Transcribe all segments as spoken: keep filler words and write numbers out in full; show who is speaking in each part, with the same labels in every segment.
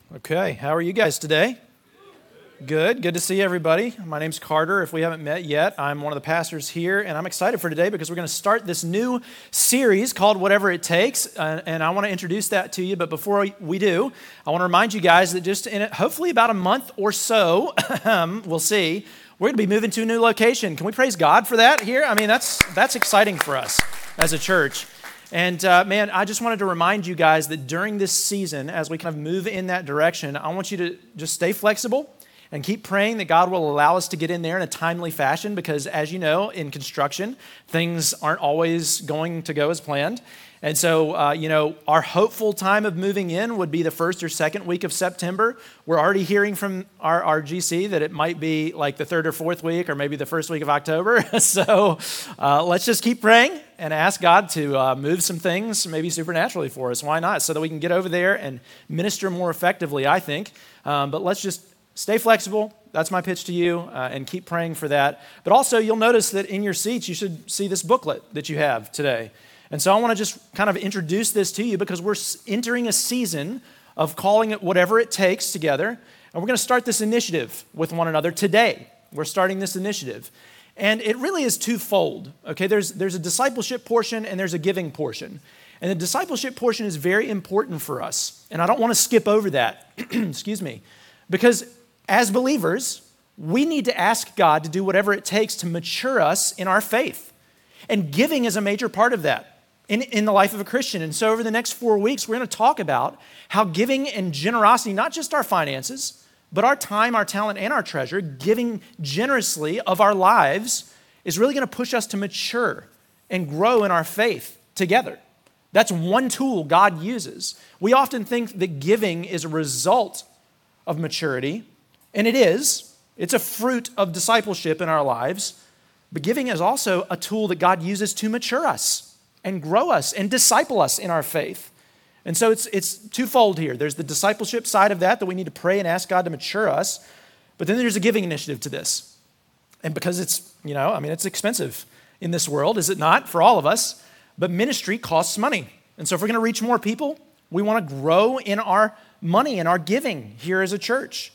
Speaker 1: Okay, how are you guys today? Good, good to see everybody. My name's Carter. If we haven't met yet, I'm one of the pastors here, and I'm excited for today because we're going to start this new series called Whatever It Takes, uh, and I want to introduce that to you. But before we do, I want to remind you guys that just in it, hopefully about a month or so, we'll see, we're going to be moving to a new location. Can we praise God for that here? I mean, that's that's exciting for us as a church. And uh, man, I just wanted to remind you guys that during this season, as we kind of move in that direction, I want you to just stay flexible and keep praying that God will allow us to get in there in a timely fashion because, as you know, in construction, things aren't always going to go as planned. And so, uh, you know, our hopeful time of moving in would be the first or second week of September. We're already hearing from our, our G C that it might be like the third or fourth week or maybe the first week of October. so uh, let's just keep praying and ask God to uh, move some things maybe supernaturally for us. Why not? So that we can get over there and minister more effectively, I think. Um, but let's just stay flexible. That's my pitch to you, uh, and keep praying for that. But also, you'll notice that in your seats, you should see this booklet that you have today. And so I want to just kind of introduce this to you because we're entering a season of calling it Whatever It Takes together. And we're going to start this initiative with one another today. We're starting this initiative. And it really is twofold. Okay, there's, there's a discipleship portion and there's a giving portion. And the discipleship portion is very important for us. And I don't want to skip over that. Excuse me. Because as believers, we need to ask God to do whatever it takes to mature us in our faith. And giving is a major part of that in, in the life of a Christian. And so over the next four weeks, we're going to talk about how giving and generosity, not just our finances, but our time, our talent, and our treasure, giving generously of our lives is really going to push us to mature and grow in our faith together. That's one tool God uses. We often think that giving is a result of maturity, and it is. It's a fruit of discipleship in our lives. But giving is also a tool that God uses to mature us and grow us and disciple us in our faith. And so it's it's twofold here. There's the discipleship side of that, that we need to pray and ask God to mature us. But then there's a giving initiative to this. And because it's, you know, I mean, it's expensive in this world, is it not, for all of us? But ministry costs money. And so if we're going to reach more people, we want to grow in our money and our giving here as a church.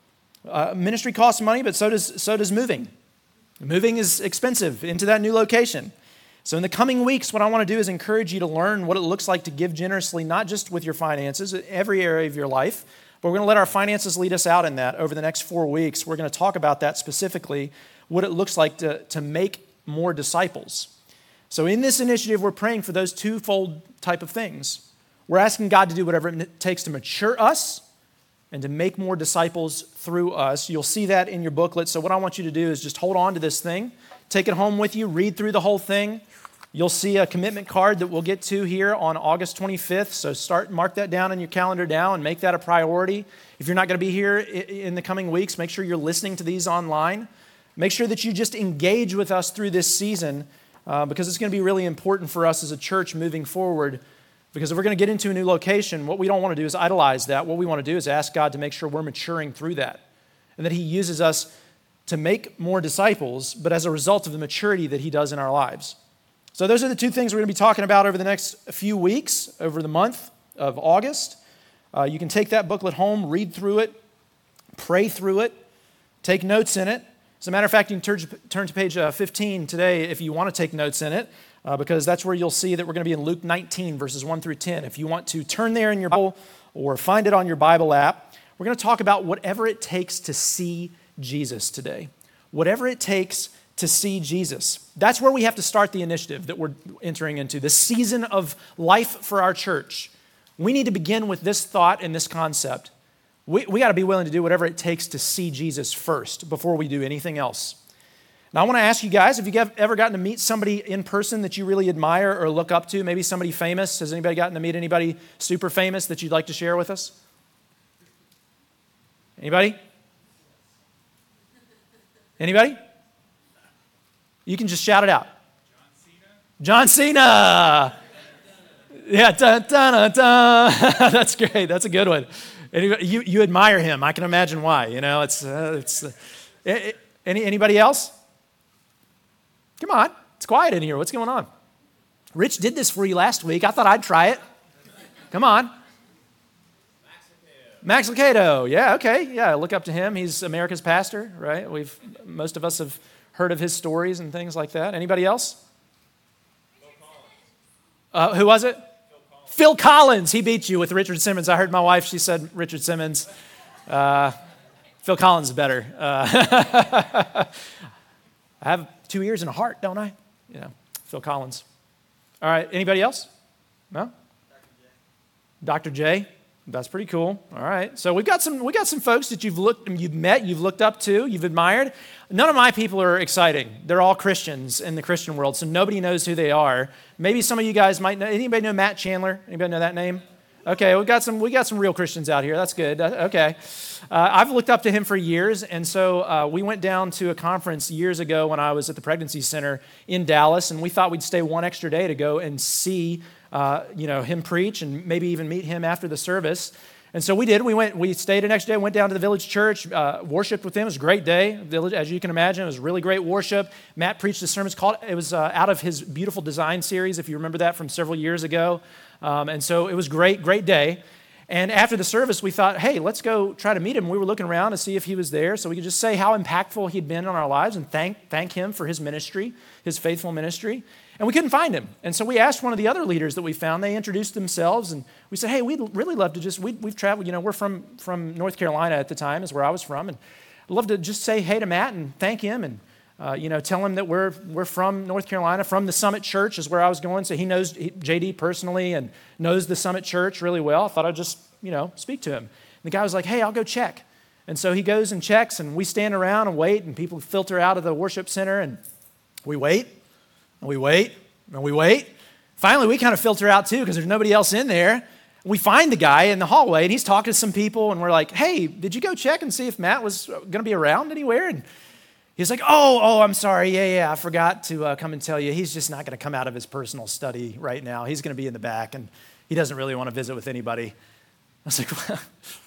Speaker 1: Uh, ministry costs money, but so does so does moving. Moving is expensive into that new location. So in the coming weeks, what I want to do is encourage you to learn what it looks like to give generously, not just with your finances, every area of your life, but we're going to let our finances lead us out in that over the next four weeks. We're going to talk about that specifically, what it looks like to, to make more disciples. So in this initiative, we're praying for those twofold type of things. We're asking God to do whatever it takes to mature us and to make more disciples through us. You'll see that in your booklet. So what I want you to do is just hold on to this thing, take it home with you, read through the whole thing. You'll see a commitment card that we'll get to here on August twenty-fifth. So start, mark that down in your calendar now and make that a priority. If you're not going to be here in the coming weeks, make sure you're listening to these online. Make sure that you just engage with us through this season uh, because it's going to be really important for us as a church moving forward. Because if we're going to get into a new location, what we don't want to do is idolize that. What we want to do is ask God to make sure we're maturing through that and that He uses us to make more disciples, but as a result of the maturity that He does in our lives. So those are the two things we're going to be talking about over the next few weeks, over the month of August. Uh, you can take that booklet home, read through it, pray through it, take notes in it. As a matter of fact, you can turn, turn to page uh, fifteen today if you want to take notes in it. Uh, because that's where you'll see that we're going to be in Luke nineteen, verses one through ten. If you want to turn there in your Bible or find it on your Bible app, we're going to talk about whatever it takes to see Jesus today. Whatever it takes to see Jesus. That's where we have to start the initiative that we're entering into, the season of life for our church. We need to begin with this thought and this concept. We, we got to be willing to do whatever it takes to see Jesus first before we do anything else. Now, I want to ask you guys, have you ever gotten to meet somebody in person that you really admire or look up to? Maybe somebody famous. Has anybody gotten to meet anybody super famous that you'd like to share with us? Anybody? Anybody? You can just shout it out. John Cena. John Cena. Yeah, dun, dun, dun, dun. That's great. That's a good one. Anybody, you you admire him. I can imagine why. You know, it's uh, it's. Uh, it, any anybody else? Come on, it's quiet in here. What's going on? Rich did this for you last week. I thought I'd try it. Come on. Max Lucado, yeah, okay, yeah, look up to him. He's America's pastor, right? We've most of us have heard of his stories and things like that. Anybody else?
Speaker 2: Phil Collins.
Speaker 1: Uh, who was it?
Speaker 2: Phil Collins.
Speaker 1: Phil Collins. He beat you with Richard Simmons. I heard my wife, she said Richard Simmons. Uh, Phil Collins is better. Uh, I have two ears and a heart, don't I? Yeah, Phil Collins. All right, anybody else? No? Doctor J. That's pretty cool. All right. So we've got some we got some folks that you've looked you've met, you've looked up to, you've admired. None of my people are exciting. They're all Christians in the Christian world, so nobody knows who they are. Maybe some of you guys might know. Anybody know Matt Chandler? Anybody know that name? Okay, we got some we got some real Christians out here. That's good. Okay. Uh, I've looked up to him for years, and so uh, we went down to a conference years ago when I was at the Pregnancy Center in Dallas, and we thought we'd stay one extra day to go and see Uh, you know, him preach and maybe even meet him after the service. And so we did. We went. We stayed the next day, went down to the Village Church, uh, worshiped with them. It was a great day. Village, as you can imagine, it was really great worship. Matt preached a sermon. Called, it was uh, out of his Beautiful Design series, if you remember that from several years ago. Um, and so it was great, great day. And after the service, we thought, hey, let's go try to meet him. We were looking around to see if he was there so we could just say how impactful he'd been on our lives and thank, thank him for his ministry, his faithful ministry. And we couldn't find him. And so we asked one of the other leaders that we found. They introduced themselves, and we said, hey, we'd really love to just, we, we've traveled, you know, we're from, from North Carolina at the time, is where I was from, and I'd love to just say hey to Matt and thank him and, uh, you know, tell him that we're we're from North Carolina, from the Summit Church is where I was going. So he knows J D personally and knows the Summit Church really well. I thought I'd just, you know, speak to him. And the guy was like, hey, I'll go check. And so he goes and checks, and we stand around and wait, and people filter out of the worship center, and we wait, and we wait, and we wait. Finally, we kind of filter out too because there's nobody else in there. We find the guy in the hallway, and he's talking to some people, and we're like, hey, did you go check and see if Matt was going to be around anywhere? And he's like, oh, oh, I'm sorry. Yeah, yeah, I forgot to uh, come and tell you. He's just not going to come out of his personal study right now. He's going to be in the back, and he doesn't really want to visit with anybody. I was like, well,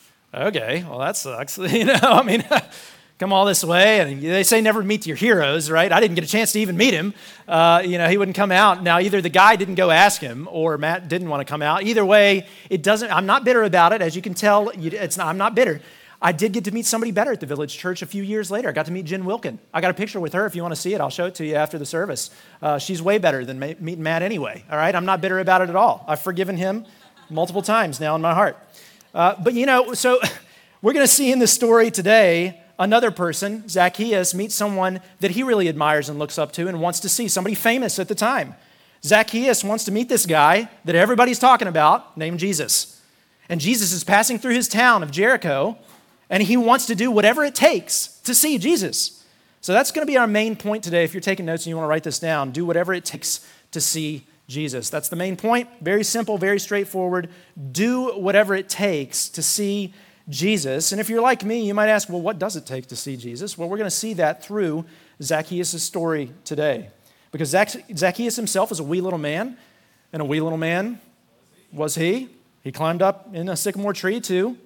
Speaker 1: okay, well, that sucks. You know, I mean, come all this way, and they say never meet your heroes, right? I didn't get a chance to even meet him. Uh, you know, he wouldn't come out. Now, either the guy didn't go ask him, or Matt didn't want to come out. Either way, it doesn't. I'm not bitter about it, as you can tell. It's not, I'm not bitter. I did get to meet somebody better at the Village Church a few years later. I got to meet Jen Wilkin. I got a picture with her. If you want to see it, I'll show it to you after the service. Uh, she's way better than ma- meeting Matt anyway. All right, I'm not bitter about it at all. I've forgiven him multiple times now in my heart. Uh, but you know, so we're going to see in this story today. Another person, Zacchaeus, meets someone that he really admires and looks up to and wants to see, somebody famous at the time. Zacchaeus wants to meet this guy that everybody's talking about named Jesus. And Jesus is passing through his town of Jericho, and he wants to do whatever it takes to see Jesus. So that's going to be our main point today. If you're taking notes and you want to write this down, do whatever it takes to see Jesus. That's the main point. Very simple, very straightforward. Do whatever it takes to see Jesus. Jesus. And if you're like me, you might ask, well, what does it take to see Jesus? Well, we're going to see that through Zacchaeus' story today. Because Zacchaeus himself is a wee little man, and a wee little man was he. He climbed up in a sycamore tree to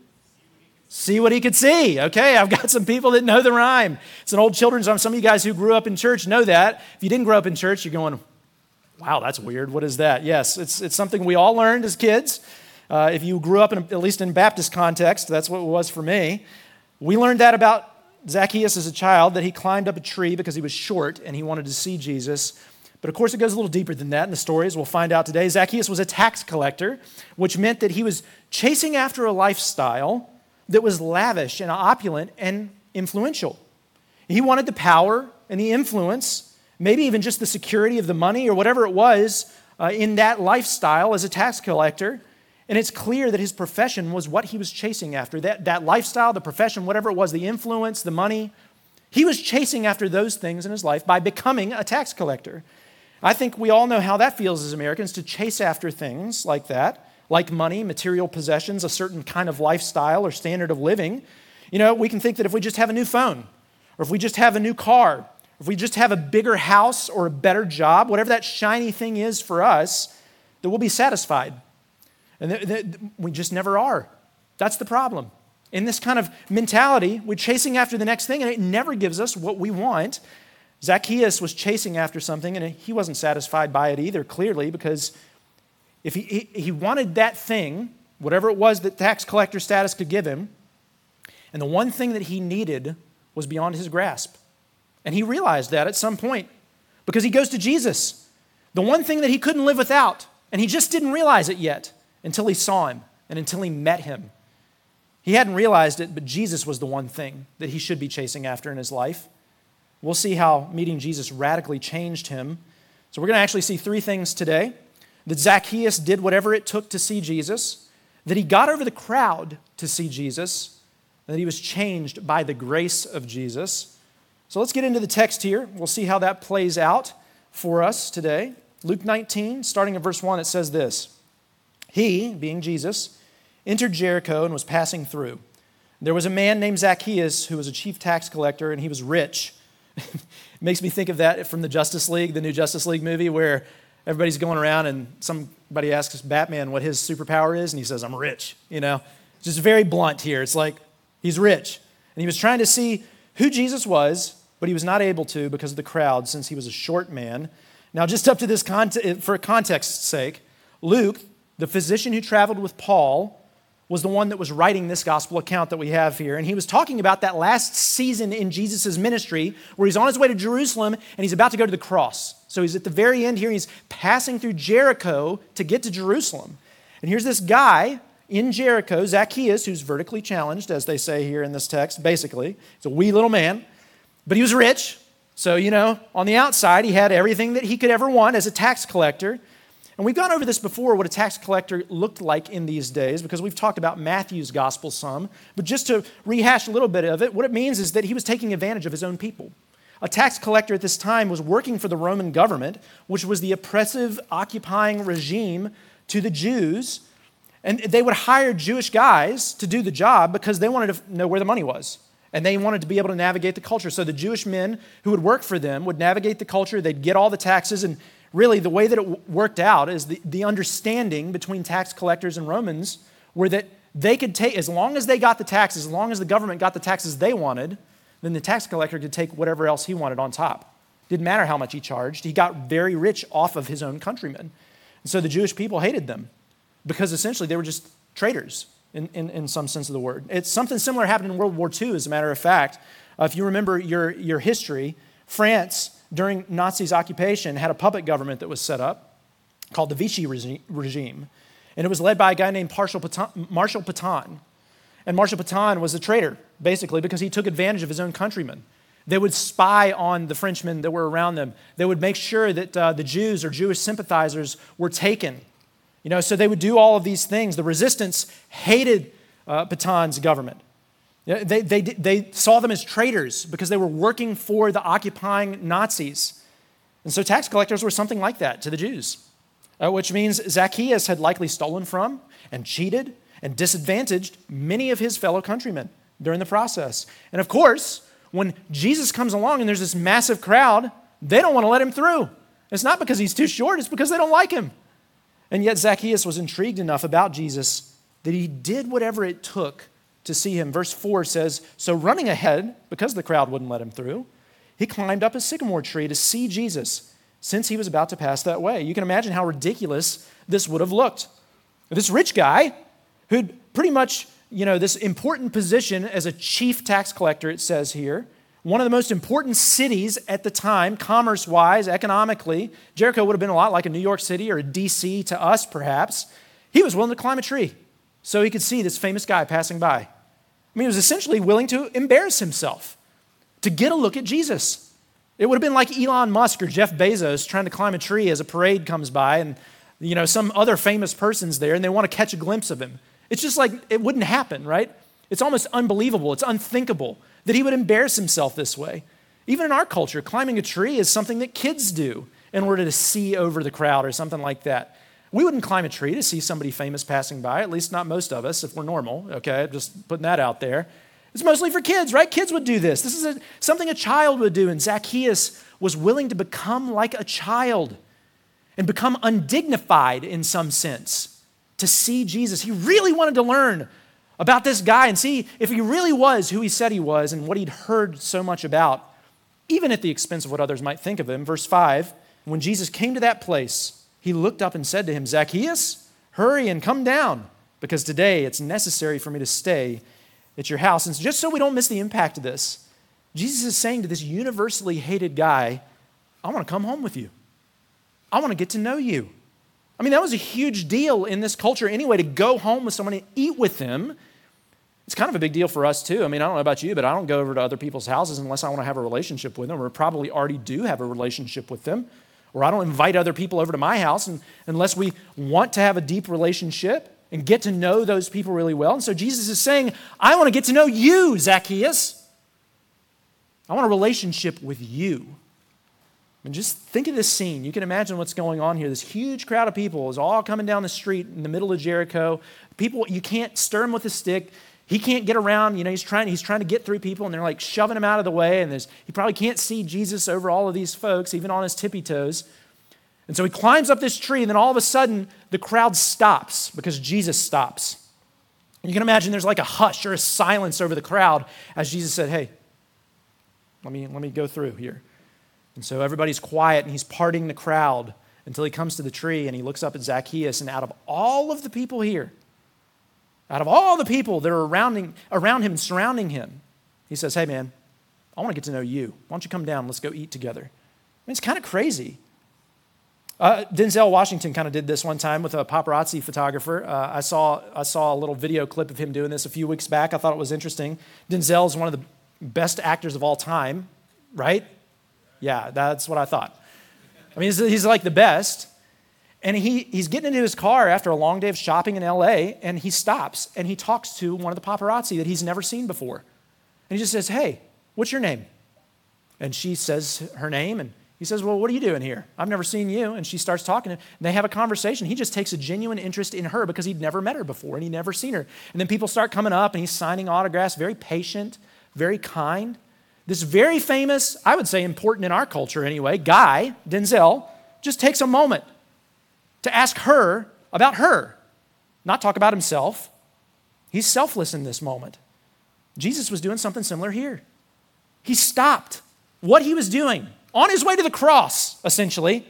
Speaker 1: see what he could see. Okay, I've got some people that know the rhyme. It's an old children's rhyme. Some of you guys who grew up in church know that. If you didn't grow up in church, you're going, wow, that's weird. What is that? Yes, it's, it's something we all learned as kids. Uh, if you grew up, in, at least in Baptist context, that's what it was for me. We learned that about Zacchaeus as a child, that he climbed up a tree because he was short and he wanted to see Jesus. But of course, it goes a little deeper than that in the story, as we'll find out today. Zacchaeus was a tax collector, which meant that he was chasing after a lifestyle that was lavish and opulent and influential. He wanted the power and the influence, maybe even just the security of the money or whatever it was uh, in that lifestyle as a tax collector. And it's clear that his profession was what he was chasing after. That, that lifestyle, the profession, whatever it was, the influence, the money, he was chasing after those things in his life by becoming a tax collector. I think we all know how that feels as Americans, to chase after things like that, like money, material possessions, a certain kind of lifestyle or standard of living. You know, we can think that if we just have a new phone, or if we just have a new car, if we just have a bigger house or a better job, whatever that shiny thing is for us, that we'll be satisfied. And th- th- we just never are. That's the problem. In this kind of mentality, we're chasing after the next thing, and it never gives us what we want. Zacchaeus was chasing after something, and he wasn't satisfied by it either, clearly, because if he, he, he wanted that thing, whatever it was that tax collector status could give him. And the one thing that he needed was beyond his grasp. And he realized that at some point because he goes to Jesus, the one thing that he couldn't live without. And he just didn't realize it yet until he saw him and until he met him. He hadn't realized it, but Jesus was the one thing that he should be chasing after in his life. We'll see how meeting Jesus radically changed him. So we're going to actually see three things today. That Zacchaeus did whatever it took to see Jesus, that he got over the crowd to see Jesus, and that he was changed by the grace of Jesus. So let's get into the text here. We'll see how that plays out for us today. Luke nineteen, starting at verse one, it says this. He, being Jesus, entered Jericho and was passing through. There was a man named Zacchaeus who was a chief tax collector, and he was rich. It makes me think of that from the Justice League, the new Justice League movie, where everybody's going around and somebody asks Batman what his superpower is, and he says, I'm rich, you know. It's just very blunt here. It's like, he's rich. And he was trying to see who Jesus was, but he was not able to because of the crowd, since he was a short man. Now, just up to this, context, for context's sake, Luke, the physician who traveled with Paul, was the one that was writing this gospel account that we have here. And he was talking about that last season in Jesus' ministry where he's on his way to Jerusalem and he's about to go to the cross. So he's at the very end here. He's passing through Jericho to get to Jerusalem. And here's this guy in Jericho, Zacchaeus, who's vertically challenged, as they say here in this text, basically. He's a wee little man, but he was rich. So, you know, on the outside, he had everything that he could ever want as a tax collector. And we've gone over this before, what a tax collector looked like in these days, because we've talked about Matthew's gospel some. But just to rehash a little bit of it, what it means is that he was taking advantage of his own people. A tax collector at this time was working for the Roman government, which was the oppressive, occupying regime to the Jews. And they would hire Jewish guys to do the job because they wanted to know where the money was. And they wanted to be able to navigate the culture. So the Jewish men who would work for them would navigate the culture. They'd get all the taxes. And really, the way that it worked out is the, the understanding between tax collectors and Romans were that they could take, as long as they got the taxes, as long as the government got the taxes they wanted, then the tax collector could take whatever else he wanted on top. Didn't matter how much he charged. He got very rich off of his own countrymen. And so the Jewish people hated them because essentially they were just traitors in, in, in some sense of the word. It's something similar happened in World War Two, as a matter of fact. Uh, if you remember your, your history, France, during Nazis' occupation, had a puppet government that was set up called the Vichy regime. And it was led by a guy named Marshal Pétain. Marshal Pétain. And Marshal Pétain was a traitor, basically, because he took advantage of his own countrymen. They would spy on the Frenchmen that were around them. They would make sure that uh, the Jews or Jewish sympathizers were taken. You know, so they would do all of these things. The resistance hated uh, Pétain's government. They, they, they saw them as traitors because they were working for the occupying Nazis. And so tax collectors were something like that to the Jews, uh, which means Zacchaeus had likely stolen from and cheated and disadvantaged many of his fellow countrymen during the process. And of course, when Jesus comes along and there's this massive crowd, they don't want to let him through. It's not because he's too short, it's because they don't like him. And yet Zacchaeus was intrigued enough about Jesus that he did whatever it took to see him. Verse four says, so running ahead, because the crowd wouldn't let him through, he climbed up a sycamore tree to see Jesus, since he was about to pass that way. You can imagine how ridiculous this would have looked. This rich guy, who'd pretty much, you know, this important position as a chief tax collector, it says here, one of the most important cities at the time, commerce-wise, economically. Jericho would have been a lot like a New York City or a D C to us, perhaps. He was willing to climb a tree so he could see this famous guy passing by. I mean, he was essentially willing to embarrass himself to get a look at Jesus. It would have been like Elon Musk or Jeff Bezos trying to climb a tree as a parade comes by and, you know, some other famous person's there and they want to catch a glimpse of him. It's just like it wouldn't happen, right? It's almost unbelievable. It's unthinkable that he would embarrass himself this way. Even in our culture, climbing a tree is something that kids do in order to see over the crowd or something like that. We wouldn't climb a tree to see somebody famous passing by, at least not most of us if we're normal, okay? Just putting that out there. It's mostly for kids, right? Kids would do this. This is a, something a child would do, and Zacchaeus was willing to become like a child and become undignified in some sense to see Jesus. He really wanted to learn about this guy and see if he really was who he said he was and what he'd heard so much about, even at the expense of what others might think of him. Verse five, when Jesus came to that place, he looked up and said to him, Zacchaeus, hurry and come down, because today it's necessary for me to stay at your house. And just so we don't miss the impact of this, Jesus is saying to this universally hated guy, I want to come home with you. I want to get to know you. I mean, that was a huge deal in this culture anyway, to go home with someone and eat with them. It's kind of a big deal for us too. I mean, I don't know about you, but I don't go over to other people's houses unless I want to have a relationship with them, or probably already do have a relationship with them. Or I don't invite other people over to my house and, unless we want to have a deep relationship and get to know those people really well. And so Jesus is saying, I want to get to know you, Zacchaeus. I want a relationship with you. And just think of this scene. You can imagine what's going on here. This huge crowd of people is all coming down the street in the middle of Jericho. People, you can't stir him with a stick. He can't get around. You know, he's trying, he's trying to get through people, and they're like shoving him out of the way. And there's, he probably can't see Jesus over all of these folks, even on his tippy toes. And so he climbs up this tree, and then all of a sudden, the crowd stops because Jesus stops. And you can imagine there's like a hush or a silence over the crowd as Jesus said, hey, let me, let me go through here. And so everybody's quiet, and he's parting the crowd until he comes to the tree, and he looks up at Zacchaeus, and out of all of the people here, out of all the people that are around, around him and surrounding him, he says, hey man, I want to get to know you. Why don't you come down, let's go eat together. I mean, it's kind of crazy. Uh, Denzel Washington kind of did this one time with a paparazzi photographer. Uh, I saw I saw a little video clip of him doing this a few weeks back. I thought it was interesting. Denzel is one of the best actors of all time, right? Yeah, that's what I thought. I mean, he's, he's like the best. And he, he's getting into his car after a long day of shopping in L A, and he stops, and he talks to one of the paparazzi that he's never seen before. And he just says, hey, what's your name? And she says her name, and he says, well, what are you doing here? I've never seen you. And she starts talking, and they have a conversation. He just takes a genuine interest in her because he'd never met her before, and he'd never seen her. And then people start coming up, and he's signing autographs, very patient, very kind. This very famous, I would say important in our culture anyway, guy, Denzel, just takes a moment to ask her about her, not talk about himself. He's selfless in this moment. Jesus was doing something similar here. He stopped what he was doing on his way to the cross, essentially.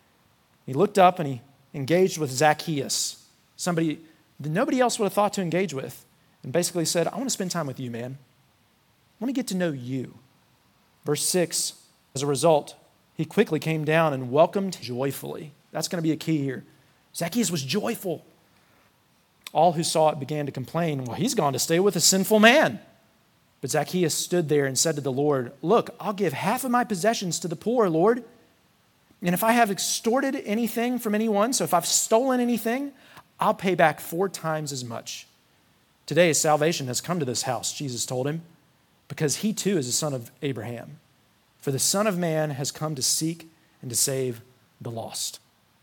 Speaker 1: He looked up and he engaged with Zacchaeus, somebody that nobody else would have thought to engage with, and basically said, I want to spend time with you, man. I want to get to know you. Verse six, as a result, he quickly came down and welcomed joyfully. That's going to be a key here. Zacchaeus was joyful. All who saw it began to complain, well, he's gone to stay with a sinful man. But Zacchaeus stood there and said to the Lord, look, I'll give half of my possessions to the poor, Lord. And if I have extorted anything from anyone, so if I've stolen anything, I'll pay back four times as much. Today, salvation has come to this house, Jesus told him, because he too is a son of Abraham. For the Son of Man has come to seek and to save the lost.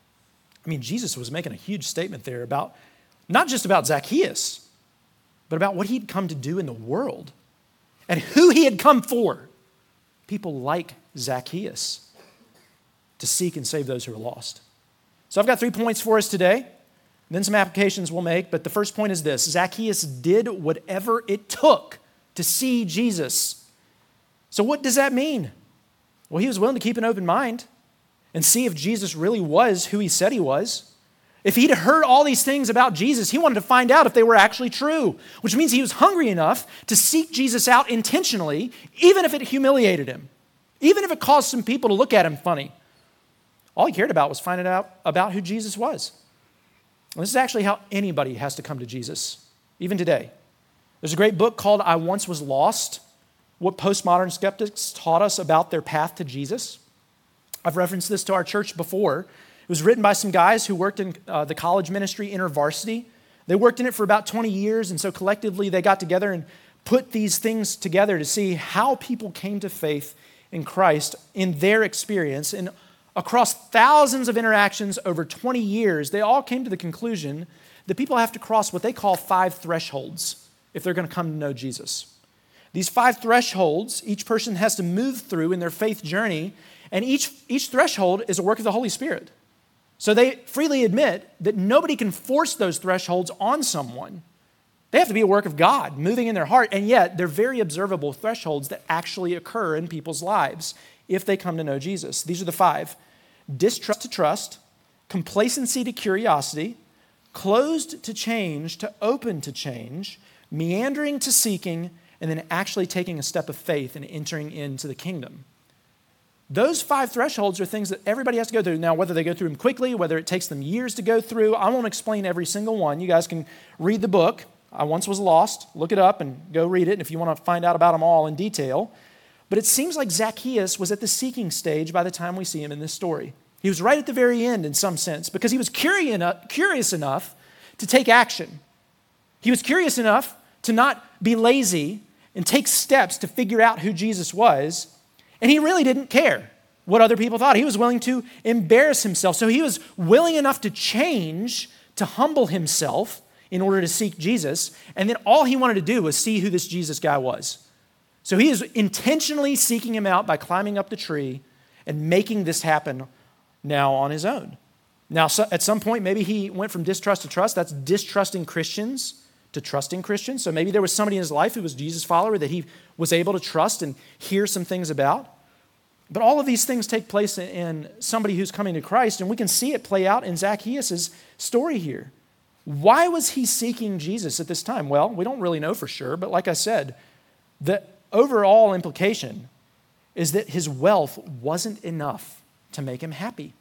Speaker 1: I mean, Jesus was making a huge statement there about, not just about Zacchaeus, but about what he'd come to do in the world and who he had come for. People like Zacchaeus, to seek and save those who are lost. So I've got three points for us today, then some applications we'll make, but the first point is this: Zacchaeus did whatever it took to see Jesus. So what does that mean? Well, he was willing to keep an open mind and see if Jesus really was who he said he was. If he'd heard all these things about Jesus, he wanted to find out if they were actually true, which means he was hungry enough to seek Jesus out intentionally, even if it humiliated him, even if it caused some people to look at him funny. All he cared about was finding out about who Jesus was. And this is actually how anybody has to come to Jesus, even today. There's a great book called I Once Was Lost, What Postmodern Skeptics Taught Us About Their Path to Jesus. I've referenced this to our church before. It was written by some guys who worked in uh, the college ministry, InterVarsity. They worked in it for about twenty years, and so collectively they got together and put these things together to see how people came to faith in Christ in their experience. And across thousands of interactions over twenty years, they all came to the conclusion that people have to cross what they call five thresholds if they're going to come to know Jesus. These five thresholds, each person has to move through in their faith journey, and each, each threshold is a work of the Holy Spirit. So they freely admit that nobody can force those thresholds on someone. They have to be a work of God moving in their heart, and yet they're very observable thresholds that actually occur in people's lives if they come to know Jesus. These are the five: distrust to trust, complacency to curiosity, closed to change, to open to change, meandering to seeking, and then actually taking a step of faith and entering into the kingdom. Those five thresholds are things that everybody has to go through. Now, whether they go through them quickly, whether it takes them years to go through, I won't explain every single one. You guys can read the book. I Once Was Lost. Look it up and go read it if you want to find out about them all in detail. But it seems like Zacchaeus was at the seeking stage by the time we see him in this story. He was right at the very end in some sense because he was curious enough to take action. He was curious enough to not be lazy and take steps to figure out who Jesus was. And he really didn't care what other people thought. He was willing to embarrass himself. So he was willing enough to change, to humble himself in order to seek Jesus. And then all he wanted to do was see who this Jesus guy was. So he is intentionally seeking him out by climbing up the tree and making this happen now on his own. Now, so at some point, maybe he went from distrust to trust. That's distrusting Christians to trusting Christians. So maybe there was somebody in his life who was a Jesus follower that he was able to trust and hear some things about. But all of these things take place in somebody who's coming to Christ, and we can see it play out in Zacchaeus' story here. Why was he seeking Jesus at this time? Well, we don't really know for sure, but like I said, the overall implication is that his wealth wasn't enough to make him happy.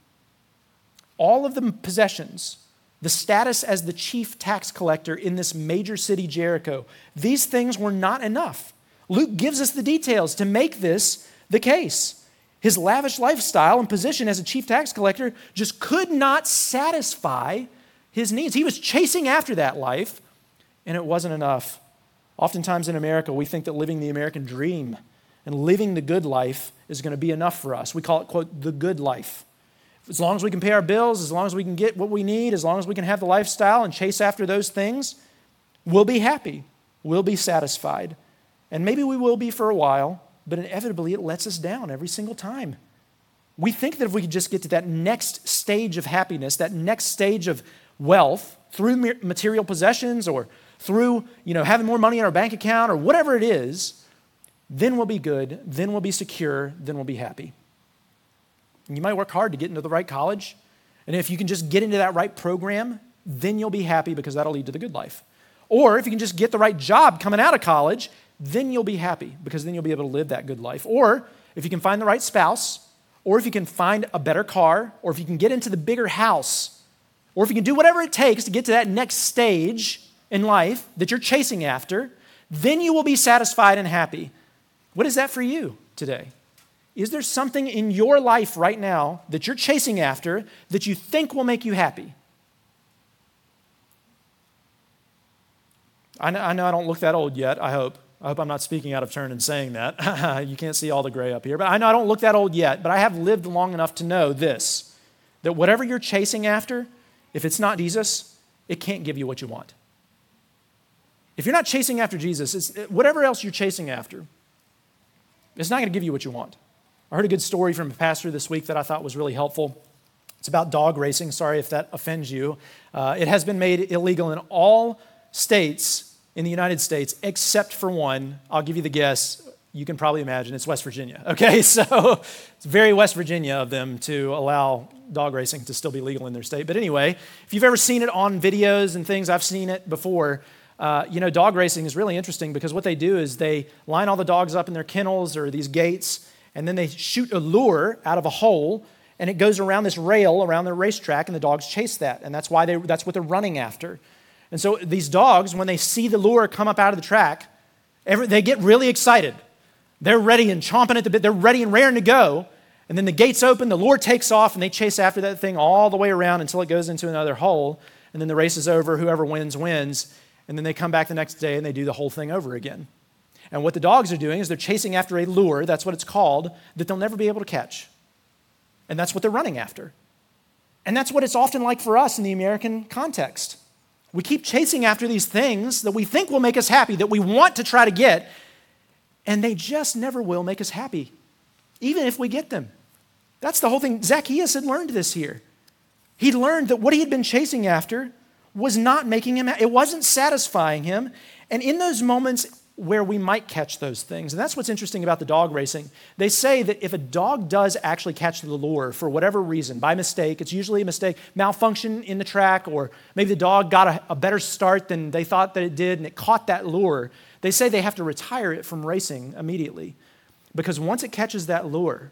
Speaker 1: All of the possessions, the status as the chief tax collector in this major city, Jericho, these things were not enough. Luke gives us the details to make this the case. His lavish lifestyle and position as a chief tax collector just could not satisfy his needs. He was chasing after that life, and it wasn't enough. Oftentimes in America, we think that living the American dream and living the good life is going to be enough for us. We call it, quote, the good life. As long as we can pay our bills, as long as we can get what we need, as long as we can have the lifestyle and chase after those things, we'll be happy. We'll be satisfied. And maybe we will be for a while, but inevitably it lets us down every single time. We think that if we could just get to that next stage of happiness, that next stage of wealth through material possessions or through, you know, having more money in our bank account or whatever it is, then we'll be good, then we'll be secure, then we'll be happy. And you might work hard to get into the right college, and if you can just get into that right program, then you'll be happy because that'll lead to the good life. Or if you can just get the right job coming out of college, then you'll be happy because then you'll be able to live that good life. Or if you can find the right spouse, or if you can find a better car, or if you can get into the bigger house, or if you can do whatever it takes to get to that next stage in life that you're chasing after, then you will be satisfied and happy. What is that for you today? Is there something in your life right now that you're chasing after that you think will make you happy? I know I, know I don't look that old yet, I hope. I hope I'm not speaking out of turn and saying that. You can't see all the gray up here. But I know I don't look that old yet, but I have lived long enough to know this, that whatever you're chasing after, if it's not Jesus, it can't give you what you want. If you're not chasing after Jesus, it's, whatever else you're chasing after, it's not going to give you what you want. I heard a good story from a pastor this week that I thought was really helpful. It's about dog racing. Sorry if that offends you. Uh, it has been made illegal in all states in the United States except for one. I'll give you the guess. You can probably imagine it's West Virginia. Okay, so it's very West Virginia of them to allow dog racing to still be legal in their state. But anyway, if you've ever seen it on videos and things, I've seen it before. Uh, you know, dog racing is really interesting because what they do is they line all the dogs up in their kennels or these gates, and then they shoot a lure out of a hole, and it goes around this rail around the racetrack, and the dogs chase that, and that's why they that's what they're running after. And so these dogs, when they see the lure come up out of the track, every, they get really excited. They're ready and chomping at the bit. They're ready and raring to go. And then the gates open, the lure takes off, and they chase after that thing all the way around until it goes into another hole. And then the race is over. Whoever wins, wins. And then they come back the next day, and they do the whole thing over again. And what the dogs are doing is they're chasing after a lure, that's what it's called, that they'll never be able to catch. And that's what they're running after. And that's what it's often like for us in the American context. We keep chasing after these things that we think will make us happy, that we want to try to get, and they just never will make us happy, even if we get them. That's the whole thing. Zacchaeus had learned this here. He learned that what he had been chasing after was not making him happy. It wasn't satisfying him. And in those moments where we might catch those things. And that's what's interesting about the dog racing. They say that if a dog does actually catch the lure for whatever reason, by mistake, it's usually a mistake, malfunction in the track, or maybe the dog got a, a better start than they thought that it did and it caught that lure, they say they have to retire it from racing immediately. Because once it catches that lure,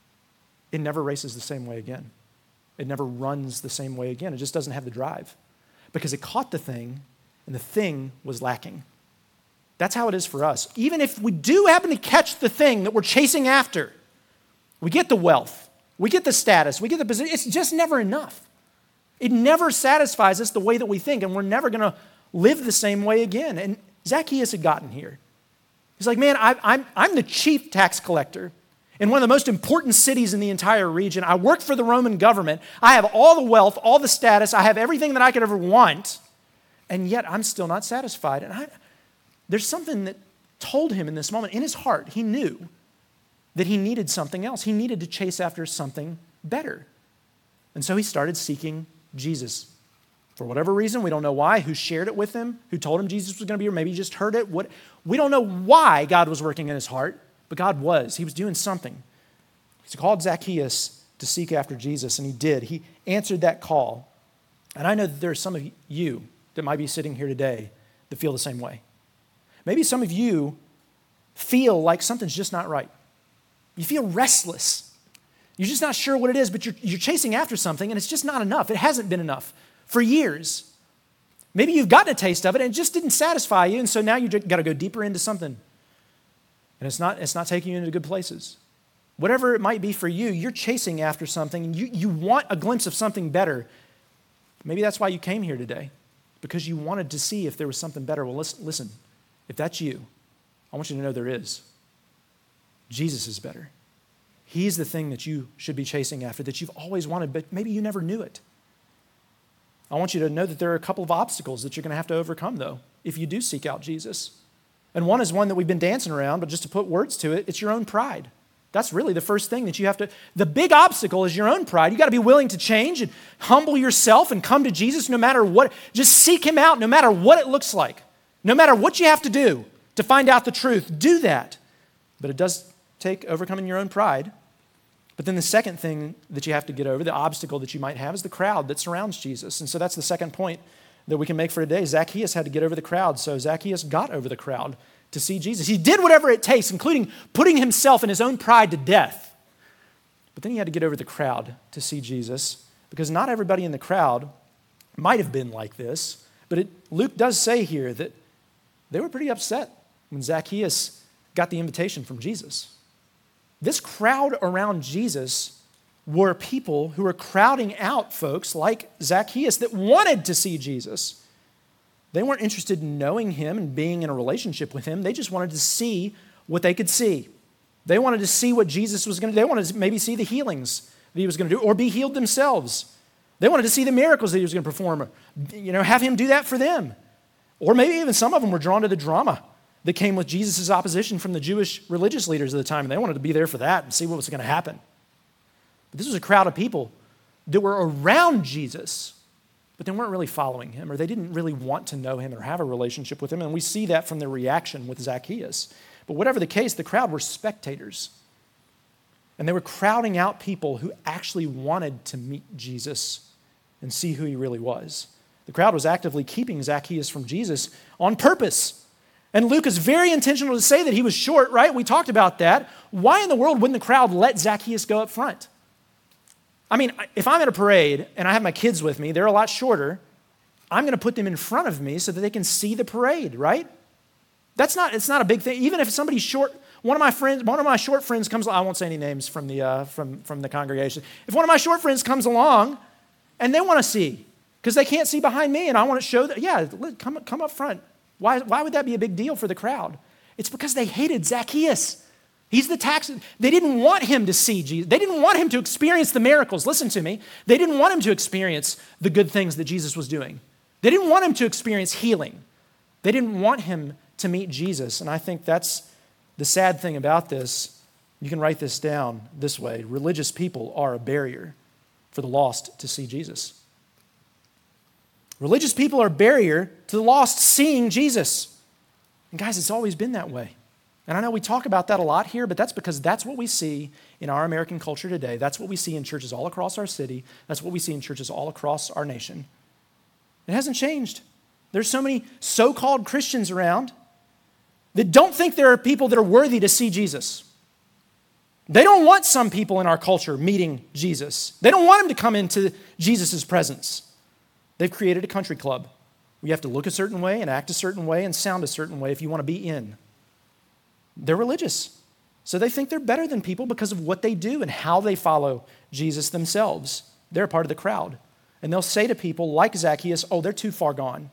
Speaker 1: it never races the same way again. It never runs the same way again. It just doesn't have the drive. Because it caught the thing, and the thing was lacking. That's how it is for us. Even if we do happen to catch the thing that we're chasing after, we get the wealth, we get the status, we get the position, it's just never enough. It never satisfies us the way that we think, and we're never going to live the same way again. And Zacchaeus had gotten here. He's like, man, I, I'm, I'm the chief tax collector in one of the most important cities in the entire region. I work for the Roman government. I have all the wealth, all the status. I have everything that I could ever want. And yet I'm still not satisfied. And I, there's something that told him in this moment, in his heart, he knew that he needed something else. He needed to chase after something better. And so he started seeking Jesus. For whatever reason, we don't know why, who shared it with him, who told him Jesus was going to be here, maybe he just heard it. What, we don't know why God was working in his heart. But God was. He was doing something. He called Zacchaeus to seek after Jesus, and he did. He answered that call. And I know that there are some of you that might be sitting here today that feel the same way. Maybe some of you feel like something's just not right. You feel restless. You're just not sure what it is, but you're, you're chasing after something, and it's just not enough. It hasn't been enough for years. Maybe you've gotten a taste of it, and it just didn't satisfy you, and so now you've got to go deeper into something. And it's not, it's not taking you into good places. Whatever it might be for you, you're chasing after something, and you, you want a glimpse of something better. Maybe that's why you came here today, because you wanted to see if there was something better. Well, listen, listen, if that's you, I want you to know there is. Jesus is better. He's the thing that you should be chasing after, that you've always wanted, but maybe you never knew it. I want you to know that there are a couple of obstacles that you're going to have to overcome, though, if you do seek out Jesus. And one is one that we've been dancing around, but just to put words to it, it's your own pride. That's really the first thing that you have to, the big obstacle is your own pride. You got to be willing to change and humble yourself and come to Jesus no matter what. Just seek him out no matter what it looks like. No matter what you have to do to find out the truth, do that. But it does take overcoming your own pride. But then the second thing that you have to get over, the obstacle that you might have, is the crowd that surrounds Jesus. And so that's the second point that we can make for today. Zacchaeus had to get over the crowd, so Zacchaeus got over the crowd to see Jesus. He did whatever it takes, including putting himself and his own pride to death. But then he had to get over the crowd to see Jesus, because not everybody in the crowd might have been like this, but it, Luke does say here that they were pretty upset when Zacchaeus got the invitation from Jesus. This crowd around Jesus were people who were crowding out folks like Zacchaeus that wanted to see Jesus. They weren't interested in knowing him and being in a relationship with him. They just wanted to see what they could see. They wanted to see what Jesus was going to do. They wanted to maybe see the healings that he was going to do or be healed themselves. They wanted to see the miracles that he was going to perform, or, you know, have him do that for them. Or maybe even some of them were drawn to the drama that came with Jesus' opposition from the Jewish religious leaders of the time, and they wanted to be there for that and see what was going to happen. But this was a crowd of people that were around Jesus, but they weren't really following him, or they didn't really want to know him or have a relationship with him, and we see that from their reaction with Zacchaeus. But whatever the case, the crowd were spectators, and they were crowding out people who actually wanted to meet Jesus and see who he really was. The crowd was actively keeping Zacchaeus from Jesus on purpose. And Luke is very intentional to say that he was short, right? We talked about that. Why in the world wouldn't the crowd let Zacchaeus go up front? I mean, if I'm at a parade and I have my kids with me, they're a lot shorter, I'm going to put them in front of me so that they can see the parade, right? That's not, it's not a big thing. Even if somebody's short, one of my friends, one of my short friends comes, I won't say any names from the, uh, from, from the congregation. If one of my short friends comes along and they want to see, because they can't see behind me and I want to show that, yeah, come, come up front. Why, why would that be a big deal for the crowd? It's because they hated Zacchaeus. He's the tax. They didn't want him to see Jesus. They didn't want him to experience the miracles. Listen to me. They didn't want him to experience the good things that Jesus was doing. They didn't want him to experience healing. They didn't want him to meet Jesus. And I think that's the sad thing about this. You can write this down this way. Religious people are a barrier for the lost to see Jesus. Religious people are a barrier to the lost seeing Jesus. And guys, it's always been that way. And I know we talk about that a lot here, but that's because that's what we see in our American culture today. That's what we see in churches all across our city. That's what we see in churches all across our nation. It hasn't changed. There's so many so-called Christians around that don't think there are people that are worthy to see Jesus. They don't want some people in our culture meeting Jesus. They don't want him to come into Jesus' presence. They've created a country club. You have to look a certain way and act a certain way and sound a certain way if you want to be in. They're religious. So they think they're better than people because of what they do and how they follow Jesus themselves. They're a part of the crowd. And they'll say to people like Zacchaeus, oh, they're too far gone.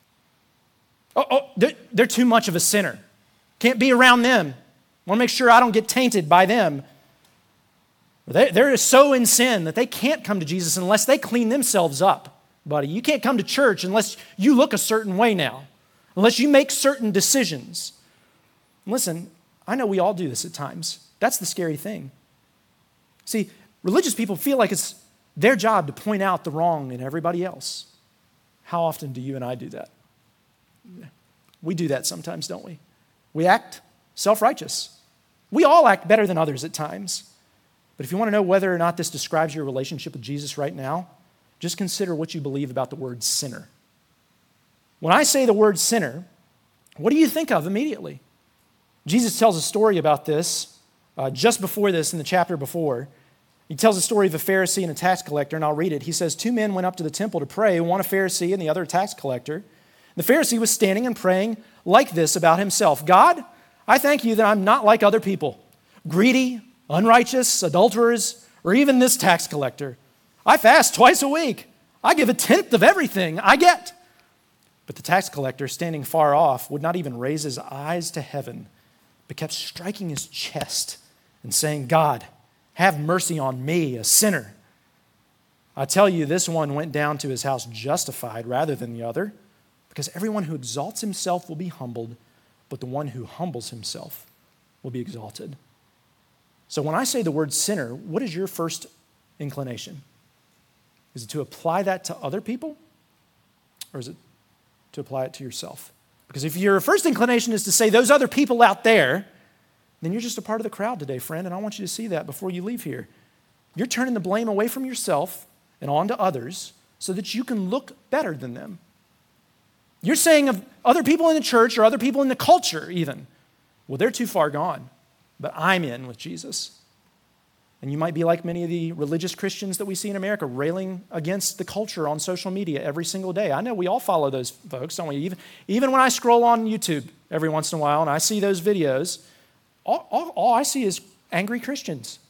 Speaker 1: Oh, oh they're, they're too much of a sinner. Can't be around them. I want to make sure I don't get tainted by them. They, they're so in sin that they can't come to Jesus unless they clean themselves up, buddy. You can't come to church unless you look a certain way now, unless you make certain decisions. Listen, I know we all do this at times. That's the scary thing. See, religious people feel like it's their job to point out the wrong in everybody else. How often do you and I do that? We do that sometimes, don't we? We act self-righteous. We all act better than others at times. But if you want to know whether or not this describes your relationship with Jesus right now, just consider what you believe about the word sinner. When I say the word sinner, what do you think of immediately? Jesus tells a story about this uh, just before this in the chapter before. He tells a story of a Pharisee and a tax collector, and I'll read it. He says, two men went up to the temple to pray, one a Pharisee and the other a tax collector. The Pharisee was standing and praying like this about himself. God, I thank you that I'm not like other people, greedy, unrighteous, adulterers, or even this tax collector. I fast twice a week. I give a tenth of everything I get. But the tax collector, standing far off, would not even raise his eyes to heaven, but kept striking his chest and saying, God, have mercy on me, a sinner. I tell you, this one went down to his house justified rather than the other, because everyone who exalts himself will be humbled, but the one who humbles himself will be exalted. So when I say the word sinner, what is your first inclination? Is it to apply that to other people, or is it to apply it to yourself? Because if your first inclination is to say those other people out there, then you're just a part of the crowd today, friend, and I want you to see that before you leave here. You're turning the blame away from yourself and on to others so that you can look better than them. You're saying of other people in the church or other people in the culture even, well, they're too far gone, but I'm in with Jesus. And you might be like many of the religious Christians that we see in America, railing against the culture on social media every single day. I know we all follow those folks, don't we? Even, even when I scroll on YouTube every once in a while and I see those videos, all, all, all I see is angry Christians.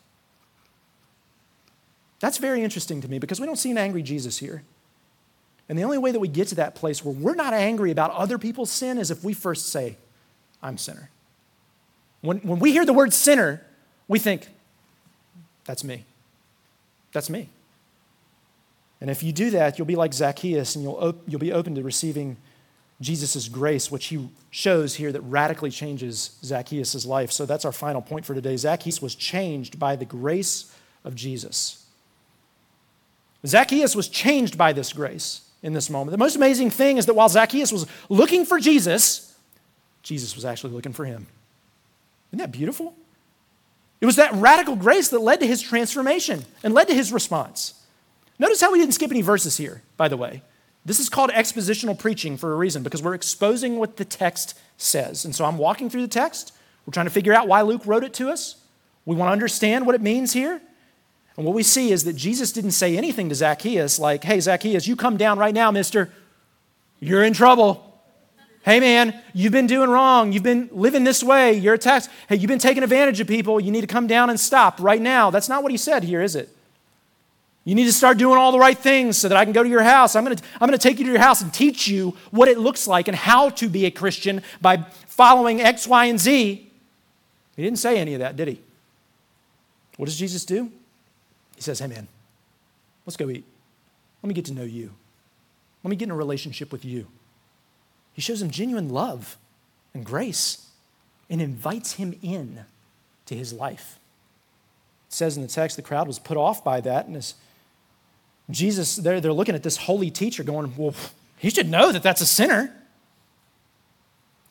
Speaker 1: That's very interesting to me because we don't see an angry Jesus here. And the only way that we get to that place where we're not angry about other people's sin is if we first say, I'm a sinner. When, when we hear the word sinner, we think, that's me. That's me. And if you do that, you'll be like Zacchaeus and you'll, op- you'll be open to receiving Jesus' grace, which he shows here that radically changes Zacchaeus' life. So that's our final point for today. Zacchaeus was changed by the grace of Jesus. Zacchaeus was changed by this grace in this moment. The most amazing thing is that while Zacchaeus was looking for Jesus, Jesus was actually looking for him. Isn't that beautiful? It was that radical grace that led to his transformation and led to his response. Notice how we didn't skip any verses here, by the way. This is called expositional preaching for a reason, because we're exposing what the text says. And so I'm walking through the text. We're trying to figure out why Luke wrote it to us. We want to understand what it means here. And what we see is that Jesus didn't say anything to Zacchaeus like, hey, Zacchaeus, you come down right now, mister. You're in trouble. Hey, man, you've been doing wrong. You've been living this way. You're a tax. Hey, you've been taking advantage of people. You need to come down and stop right now. That's not what he said here, is it? You need to start doing all the right things so that I can go to your house. I'm going to, I'm going to take you to your house and teach you what it looks like and how to be a Christian by following X, Y, and Z. He didn't say any of that, did he? What does Jesus do? He says, hey, man, let's go eat. Let me get to know you. Let me get in a relationship with you. He shows him genuine love and grace and invites him in to his life. It says in the text, the crowd was put off by that. And as Jesus, they're, they're looking at this holy teacher going, well, he should know that that's a sinner.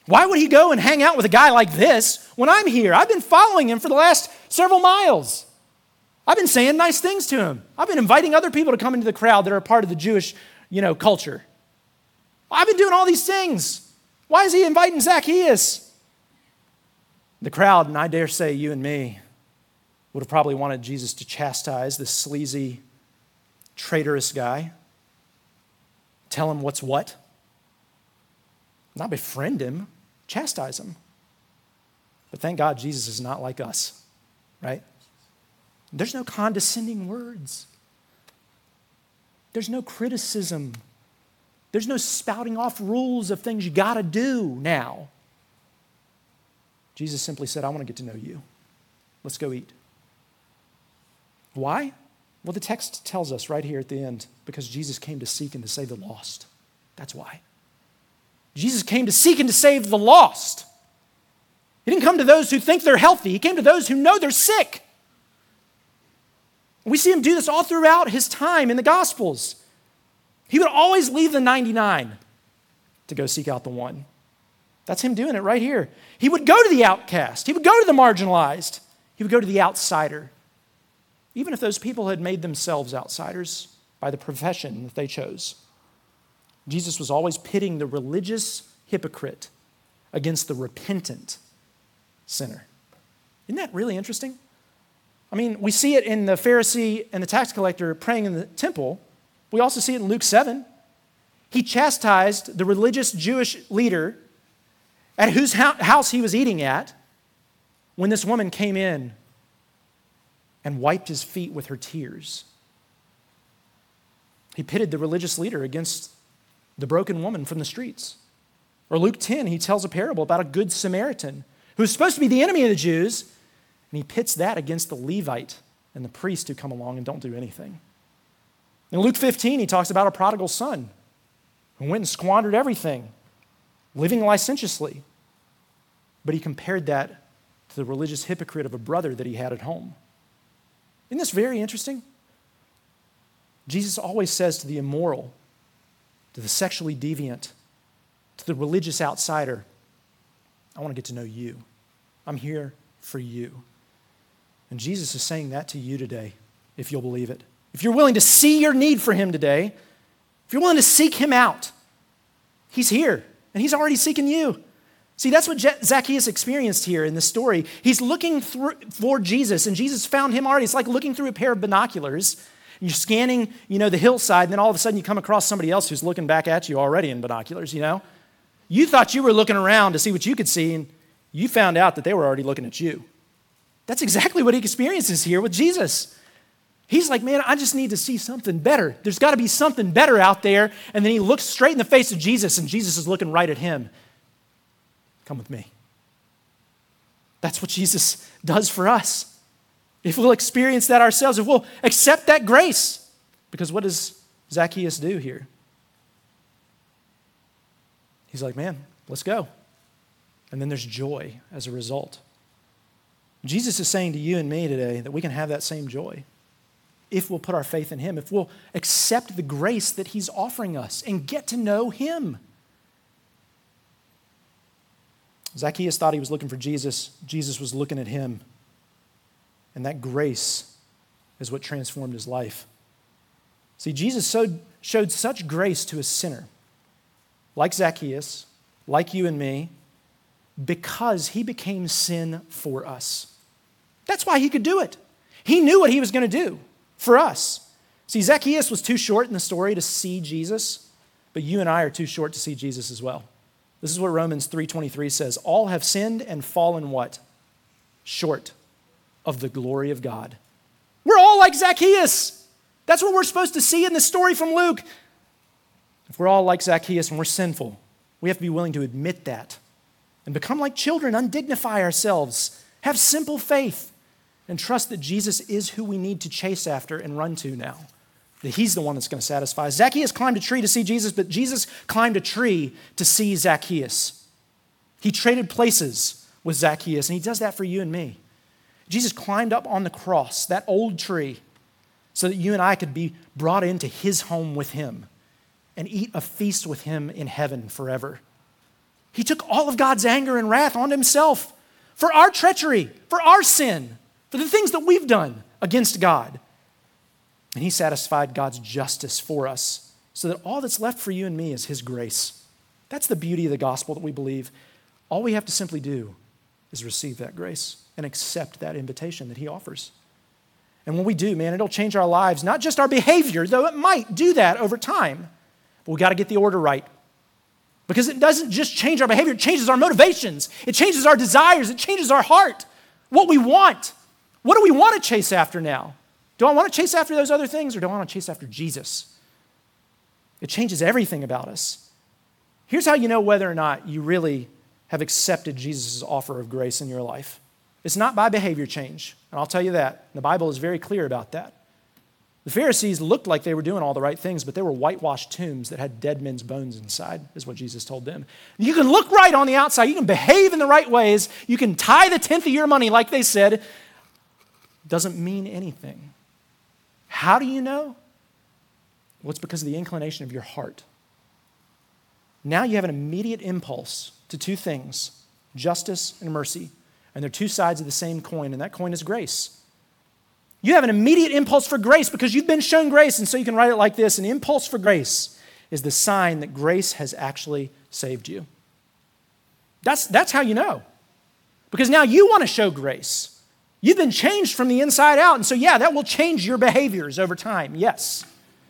Speaker 1: Why would he go and hang out with a guy like this when I'm here? I've been following him for the last several miles. I've been saying nice things to him. I've been inviting other people to come into the crowd that are a part of the Jewish, you know, culture. I've been doing all these things. Why is he inviting Zacchaeus? The crowd, and I dare say you and me, would have probably wanted Jesus to chastise this sleazy, traitorous guy. Tell him what's what. Not befriend him, chastise him. But thank God Jesus is not like us, right? There's no condescending words. There's no criticism. There's no spouting off rules of things you got to do now. Jesus simply said, I want to get to know you. Let's go eat. Why? Well, the text tells us right here at the end, because Jesus came to seek and to save the lost. That's why. Jesus came to seek and to save the lost. He didn't come to those who think they're healthy. He came to those who know they're sick. We see him do this all throughout his time in the Gospels. He would always leave the ninety-nine to go seek out the one. That's him doing it right here. He would go to the outcast. He would go to the marginalized. He would go to the outsider. Even if those people had made themselves outsiders by the profession that they chose. Jesus was always pitting the religious hypocrite against the repentant sinner. Isn't that really interesting? I mean, we see it in the Pharisee and the tax collector praying in the temple. We also see it in Luke seven. He chastised the religious Jewish leader at whose house he was eating at when this woman came in and wiped his feet with her tears. He pitted the religious leader against the broken woman from the streets. Or Luke ten, he tells a parable about a good Samaritan who's supposed to be the enemy of the Jews, and he pits that against the Levite and the priest who come along and don't do anything. In Luke fifteen, he talks about a prodigal son who went and squandered everything, living licentiously. But he compared that to the religious hypocrite of a brother that he had at home. Isn't this very interesting? Jesus always says to the immoral, to the sexually deviant, to the religious outsider, I want to get to know you. I'm here for you. And Jesus is saying that to you today, if you'll believe it. If you're willing to see your need for him today, if you're willing to seek him out, he's here, and he's already seeking you. See, that's what Zacchaeus experienced here in this story. He's looking through, for Jesus, and Jesus found him already. It's like looking through a pair of binoculars. And you're scanning, you know, the hillside, and then all of a sudden you come across somebody else who's looking back at you already in binoculars, you know? You thought you were looking around to see what you could see, and you found out that they were already looking at you. That's exactly what he experiences here with Jesus. He's like, man, I just need to see something better. There's got to be something better out there. And then he looks straight in the face of Jesus, and Jesus is looking right at him. Come with me. That's what Jesus does for us. If we'll experience that ourselves, if we'll accept that grace. Because what does Zacchaeus do here? He's like, man, let's go. And then there's joy as a result. Jesus is saying to you and me today that we can have that same joy if we'll put our faith in him, if we'll accept the grace that he's offering us and get to know him. Zacchaeus thought he was looking for Jesus. Jesus was looking at him. And that grace is what transformed his life. See, Jesus showed, showed such grace to a sinner, like Zacchaeus, like you and me, because he became sin for us. That's why he could do it. He knew what he was going to do for us. See, Zacchaeus was too short in the story to see Jesus, but you and I are too short to see Jesus as well. This is what Romans three twenty-three says. All have sinned and fallen what? Short of the glory of God. We're all like Zacchaeus. That's what we're supposed to see in the story from Luke. If we're all like Zacchaeus and we're sinful, we have to be willing to admit that and become like children, undignify ourselves, have simple faith, and trust that Jesus is who we need to chase after and run to now. That he's the one that's going to satisfy us. Zacchaeus climbed a tree to see Jesus, but Jesus climbed a tree to see Zacchaeus. He traded places with Zacchaeus, and he does that for you and me. Jesus climbed up on the cross, that old tree, so that you and I could be brought into his home with him and eat a feast with him in heaven forever. He took all of God's anger and wrath on himself for our treachery, for our sin, for the things that we've done against God. And he satisfied God's justice for us so that all that's left for you and me is his grace. That's the beauty of the gospel that we believe. All we have to simply do is receive that grace and accept that invitation that he offers. And when we do, man, it'll change our lives, not just our behavior, though it might do that over time. But we got to get the order right. Because it doesn't just change our behavior, it changes our motivations. It changes our desires. It changes our heart. What we want. What do we want to chase after now? Do I want to chase after those other things or do I want to chase after Jesus? It changes everything about us. Here's how you know whether or not you really have accepted Jesus' offer of grace in your life. It's not by behavior change, and I'll tell you that. The Bible is very clear about that. The Pharisees looked like they were doing all the right things, but they were whitewashed tombs that had dead men's bones inside, is what Jesus told them. You can look right on the outside. You can behave in the right ways. You can tithe the tenth of your money like they said. It doesn't mean anything. How do you know? Well, it's because of the inclination of your heart. Now you have an immediate impulse to two things, justice and mercy. And they're two sides of the same coin, and that coin is grace. You have an immediate impulse for grace because you've been shown grace, and so you can write it like this: an impulse for grace is the sign that grace has actually saved you. That's, that's how you know. Because now you want to show grace. You've been changed from the inside out, and so yeah, that will change your behaviors over time, yes.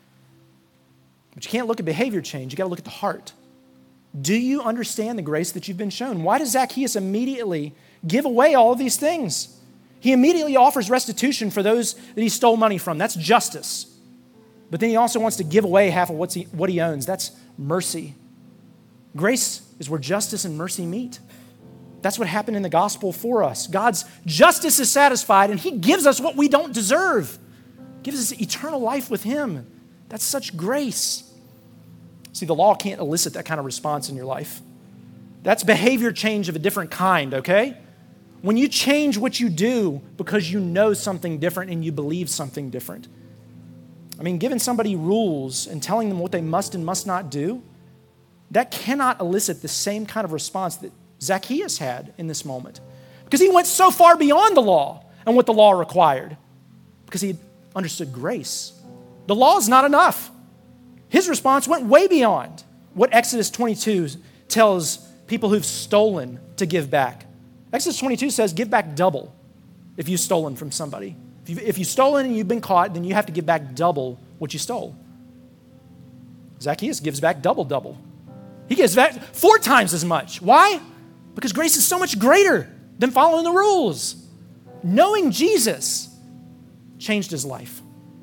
Speaker 1: But you can't look at behavior change, you got to look at the heart. Do you understand the grace that you've been shown? Why does Zacchaeus immediately give away all of these things? He immediately offers restitution for those that he stole money from. That's justice. But then he also wants to give away half of what's he, what he owns. That's mercy. Grace is where justice and mercy meet. That's what happened in the gospel for us. God's justice is satisfied, and he gives us what we don't deserve. He gives us eternal life with him. That's such grace. See, the law can't elicit that kind of response in your life. That's behavior change of a different kind, okay? When you change what you do because you know something different and you believe something different. I mean, giving somebody rules and telling them what they must and must not do, that cannot elicit the same kind of response that Zacchaeus had in this moment. Because he went so far beyond the law and what the law required. Because he understood grace. The law is not enough. His response went way beyond what Exodus twenty-two tells people who've stolen to give back. Exodus twenty-two says, give back double if you've stolen from somebody. If you've, if you've stolen and you've been caught, then you have to give back double what you stole. Zacchaeus gives back double, double. He gives back four times as much. Why? Because grace is so much greater than following the rules. Knowing Jesus changed his life.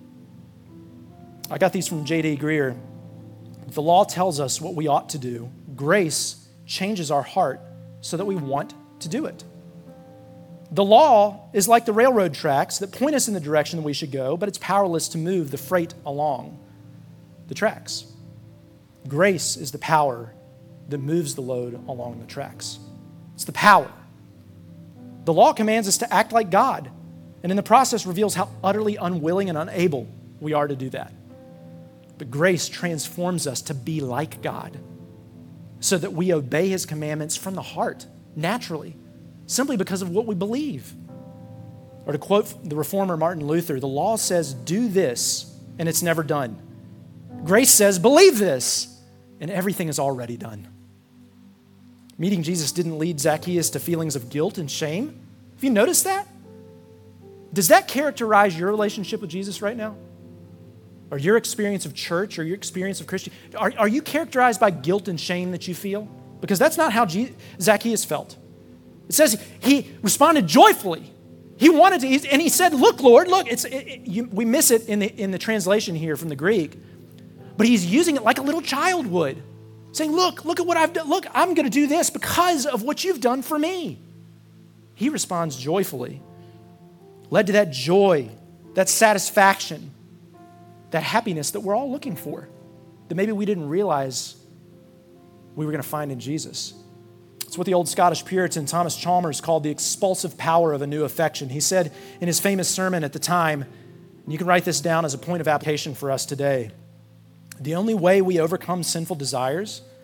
Speaker 1: I got these from J D Greer. The law tells us what we ought to do. Grace changes our heart so that we want to do it. The law is like the railroad tracks that point us in the direction that we should go, but it's powerless to move the freight along the tracks. Grace is the power that moves the load along the tracks. It's the power. The law commands us to act like God, and in the process reveals how utterly unwilling and unable we are to do that. But grace transforms us to be like God so that we obey his commandments from the heart, naturally, simply because of what we believe. Or to quote the reformer Martin Luther, the law says, do this, and it's never done. Grace says, believe this, and everything is already done. Meeting Jesus didn't lead Zacchaeus to feelings of guilt and shame. Have you noticed that? Does that characterize your relationship with Jesus right now? Or your experience of church, or your experience of Christian? Are, are you characterized by guilt and shame that you feel? Because that's not how Je- Zacchaeus felt. It says he responded joyfully. He wanted to, and he said, look, Lord, look, it's, it, it, you, we miss it in the, in the translation here from the Greek, but he's using it like a little child would, saying, look, look at what I've done. Look, I'm going to do this because of what you've done for me. He responds joyfully, led to that joy, that satisfaction, that happiness that we're all looking for, that maybe we didn't realize we were going to find in Jesus. It's what the old Scottish Puritan Thomas Chalmers called the expulsive power of a new affection. He said in his famous sermon at the time, and you can write this down as a point of application for us today, the only way we overcome sinful desires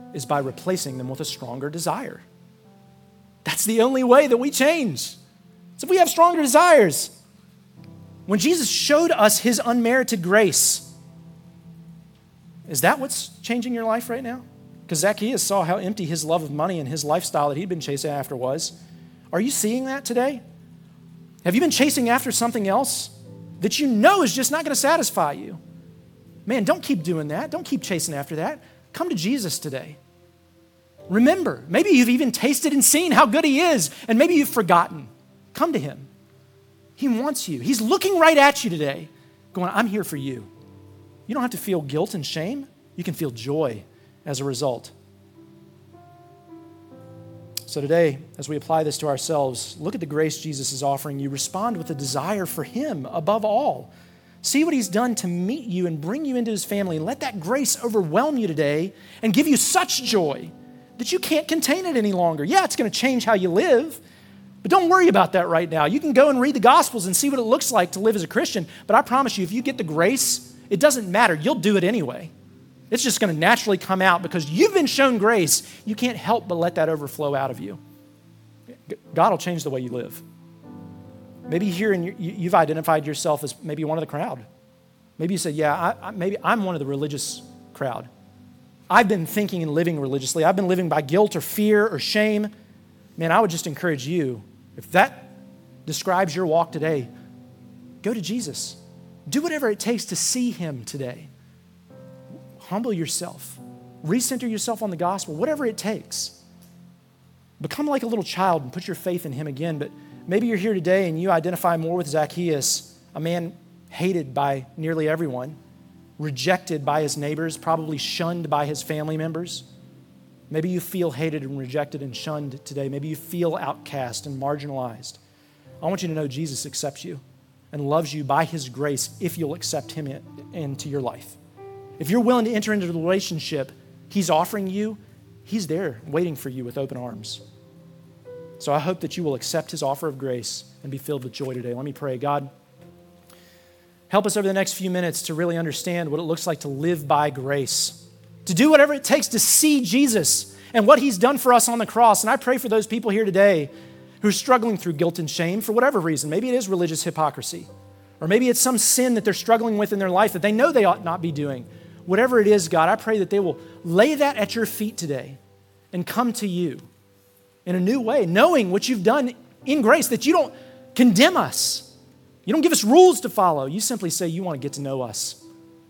Speaker 1: is by replacing them with a stronger desire. That's the only way that we change. So if we have stronger desires, when Jesus showed us his unmerited grace, is that what's changing your life right now? Because Zacchaeus saw how empty his love of money and his lifestyle that he'd been chasing after was. Are you seeing that today? Have you been chasing after something else that you know is just not going to satisfy you? Man, don't keep doing that. Don't keep chasing after that. Come to Jesus today. Remember, maybe you've even tasted and seen how good he is, and maybe you've forgotten. Come to him. He wants you. He's looking right at you today, going, I'm here for you. You don't have to feel guilt and shame. You can feel joy as a result. So today, as we apply this to ourselves, look at the grace Jesus is offering you. Respond with a desire for him above all. See what he's done to meet you and bring you into his family, and let that grace overwhelm you today and give you such joy that you can't contain it any longer. Yeah, it's going to change how you live, but don't worry about that right now. You can go and read the Gospels and see what it looks like to live as a Christian, but I promise you, if you get the grace, it doesn't matter. You'll do it anyway. It's just going to naturally come out because you've been shown grace. You can't help but let that overflow out of you. God will change the way you live. Maybe here in your, you've identified yourself as maybe one of the crowd. Maybe you said, yeah, I, I, maybe I'm one of the religious crowd. I've been thinking and living religiously. I've been living by guilt or fear or shame. Man, I would just encourage you, if that describes your walk today, go to Jesus. Do whatever it takes to see him today. Humble yourself. Recenter yourself on the gospel, whatever it takes. Become like a little child and put your faith in him again. But maybe you're here today and you identify more with Zacchaeus, a man hated by nearly everyone, rejected by his neighbors, probably shunned by his family members. Maybe you feel hated and rejected and shunned today. Maybe you feel outcast and marginalized. I want you to know Jesus accepts you and loves you by his grace if you'll accept him in, into your life. If you're willing to enter into the relationship he's offering you, he's there waiting for you with open arms. So I hope that you will accept his offer of grace and be filled with joy today. Let me pray. God, help us over the next few minutes to really understand what it looks like to live by grace, to do whatever it takes to see Jesus and what he's done for us on the cross. And I pray for those people here today who are struggling through guilt and shame for whatever reason. Maybe it is religious hypocrisy, or maybe it's some sin that they're struggling with in their life that they know they ought not be doing. Whatever it is, God, I pray that they will lay that at your feet today and come to you in a new way, knowing what you've done in grace, that you don't condemn us. You don't give us rules to follow. You simply say you want to get to know us.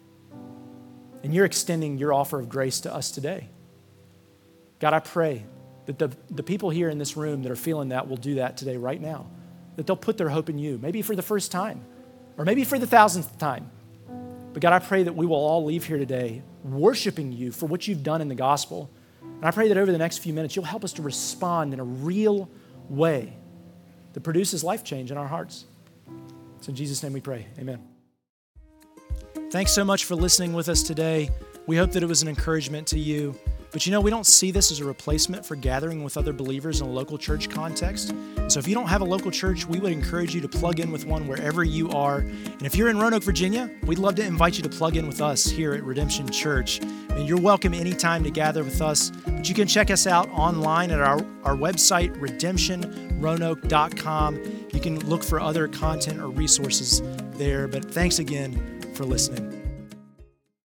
Speaker 1: And you're extending your offer of grace to us today. God, I pray that the, the people here in this room that are feeling that will do that today, right now, that they'll put their hope in you, maybe for the first time, or maybe for the thousandth time. But God, I pray that we will all leave here today worshiping you for what you've done in the gospel. And I pray that over the next few minutes, you'll help us to respond in a real way that produces life change in our hearts. So in Jesus' name we pray, amen. Thanks so much for listening with us today. We hope that it was an encouragement to you. But you know, we don't see this as a replacement for gathering with other believers in a local church context. And so if you don't have a local church, we would encourage you to plug in with one wherever you are. And if you're in Roanoke, Virginia, we'd love to invite you to plug in with us here at Redemption Church. And you're welcome anytime to gather with us. But you can check us out online at our, our website, redemption roanoke dot com. You can look for other content or resources there. But thanks again for listening.